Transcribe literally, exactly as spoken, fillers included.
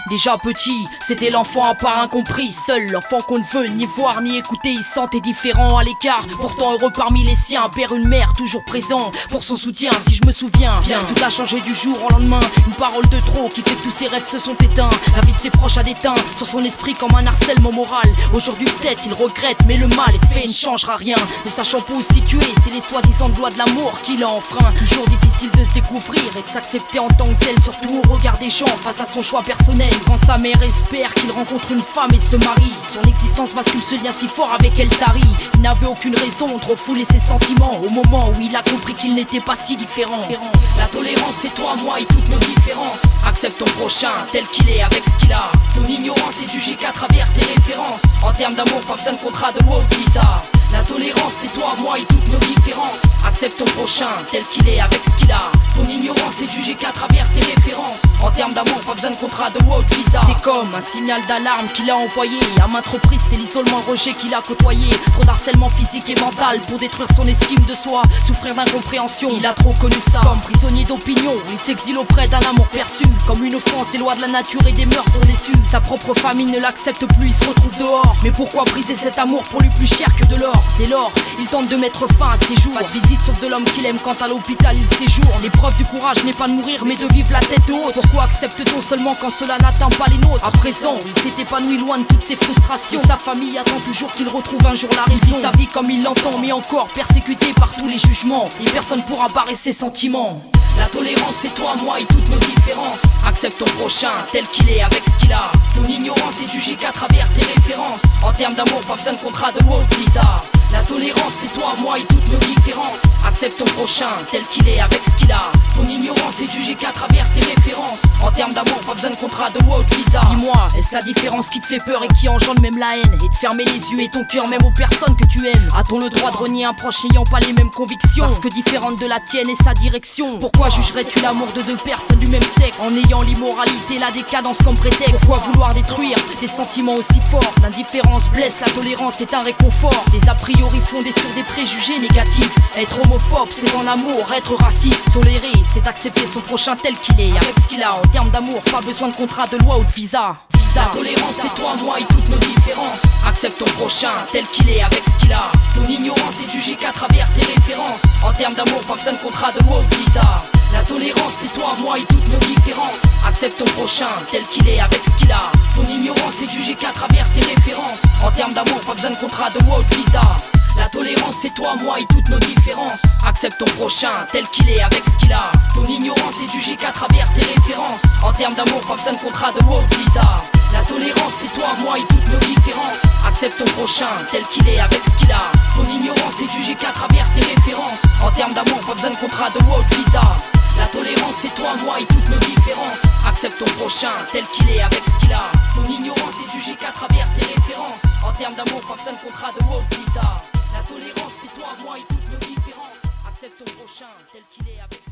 Déjà petit, c'était l'enfant à part incompris. Seul l'enfant qu'on ne veut ni voir ni écouter. Il se sentait différent à l'écart, pourtant heureux parmi les siens. Un père, une mère, toujours présent pour son soutien. Si je me souviens, bien. Tout a changé du jour au lendemain. Une parole de trop qui fait que tous ses rêves se sont éteints. La vie de ses proches a déteint sur son esprit comme un harcèlement moral. Aujourd'hui peut-être il regrette, mais le mal est fait, ne changera rien. Ne sachant pas où se situer, c'est les soi-disant lois de l'amour qui l'a enfreint. Toujours difficile de se découvrir et de s'accepter en tant que tel. Surtout au regard des gens face à son choix personnel. Quand sa mère espère qu'il rencontre une femme et se marie, son existence bascule, ce lien si fort avec elle tarit. Il n'avait aucune raison de refouler ses sentiments au moment où il a compris qu'il n'était pas si différent. La tolérance c'est toi, moi et toutes nos différences. Accepte ton prochain tel qu'il est avec ce qu'il a. Ton ignorance est jugée qu'à travers tes références. En termes d'amour, pas besoin de contrat de loi ou de visa. La tolérance c'est toi, moi et toutes nos différences. Accepte ton prochain tel qu'il est avec ce qu'il a. Ton ignorance est jugée qu'à travers tes références. En termes d'amour, pas besoin de contrat de loi ou de visa. C'est comme un signal d'alarme qu'il a envoyé. À maintes reprises, c'est l'isolement, le rejet qu'il a côtoyé. Trop d'harcèlement physique et mental pour détruire son estime de soi. Souffrir d'incompréhension, il a trop connu ça. Comme prisonnier d'opinion, il s'exile auprès d'un amour perçu comme une offense des lois de la nature et des mœurs dont déçu. Sa propre famille ne l'accepte plus, il se retrouve dehors. Mais pourquoi briser cet amour pour lui plus cher que de l'or? Dès lors, il tente de mettre fin à ses jours. Pas de visite sauf de l'homme qu'il aime quand à l'hôpital il séjourne. L'épreuve du courage n'est pas de mourir mais de vivre la tête haute. Pourquoi accepte-t-on seulement quand cela n'atteint pas les nôtres? À présent, il s'est épanoui loin de toutes ses frustrations. Sa famille attend toujours qu'il retrouve un jour la raison. Il vit sa vie comme il l'entend, mais encore persécuté par tous les jugements. Et personne pourra barrer ses sentiments. La tolérance c'est toi, moi et toutes nos différences. Accepte ton prochain tel qu'il est avec ce qu'il a. Ton ignorance est jugée qu'à travers tes références. En termes d'amour, pas besoin de contrat de loi ou de visa. La tolérance c'est toi, moi et toutes nos différences. Accepte ton prochain tel qu'il est avec ce qu'il a. Ton ignorance est jugée qu'à travers tes références. En termes d'amour, pas besoin de contrat de loi ou de visa. Dis-moi, est-ce la différence qui te fait peur et qui engendre même la haine? Et de fermer les yeux et ton cœur même aux personnes que tu aimes? A-t-on le droit de renier un proche n'ayant pas les mêmes convictions? Parce que différente de la tienne et sa direction. Pourquoi jugerais-tu l'amour de deux personnes du même sexe en ayant l'immoralité, la décadence comme prétexte? Pourquoi vouloir détruire des sentiments aussi forts? L'indifférence blesse, la tolérance est un réconfort. Des a priori fondés sur des préjugés négatifs. Être homophobe c'est en amour, être raciste. Tolérer c'est accepter son prochain tel qu'il est avec ce qu'il a. En termes d'amour, pas besoin de contrat de loi ou de visa. La tolérance c'est toi, moi et toutes nos différences. Accepte ton prochain tel qu'il est avec ce qu'il a. Ton ignorance est jugée qu'à travers tes références. En termes d'amour, pas besoin de contrat de loi ou de visa. La tolérance c'est toi, moi et toutes nos différences. Accepte ton prochain tel qu'il est avec ce qu'il a. Ton ignorance est jugée qu'à travers tes références. En termes d'amour, pas besoin de contrat de loi ou de visa. La tolérance c'est toi, moi et toutes nos différences. Accepte ton prochain tel qu'il est avec ce qu'il a. Ton ignorance est jugée qu'à travers tes références. En termes d'amour, pas besoin de contrat de loi ou de visa. La tolérance c'est toi, moi et toutes nos différences. Accepte ton prochain tel qu'il est avec ce qu'il a. Ton ignorance est jugée qu'à travers tes références. En termes d'amour, pas besoin de contrat de loi ou de visa. La tolérance c'est toi, moi et toutes nos différences. Accepte ton prochain tel qu'il est avec ce qu'il a. Ton ignorance est jugée qu'à travers tes références. En termes d'amour, pas besoin de contrat de loi ou de visa. La tolérance c'est toi, moi et toutes nos différences. Accepte ton prochain tel qu'il est avec